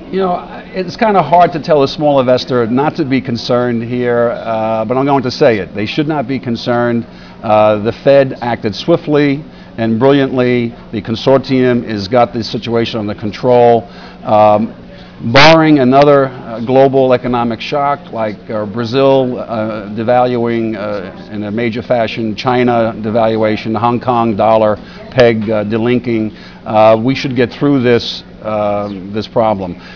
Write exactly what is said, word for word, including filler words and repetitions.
You know, it's kind of hard to tell a small investor not to be concerned here, uh, but I'm going to say it. They should not be concerned. Uh, the Fed acted swiftly and brilliantly. The consortium has got the situation under control. Um, barring another uh, global economic shock like uh, Brazil uh, devaluing uh, in a major fashion, China devaluation, Hong Kong dollar peg uh, delinking, uh, we should get through this, uh, this problem.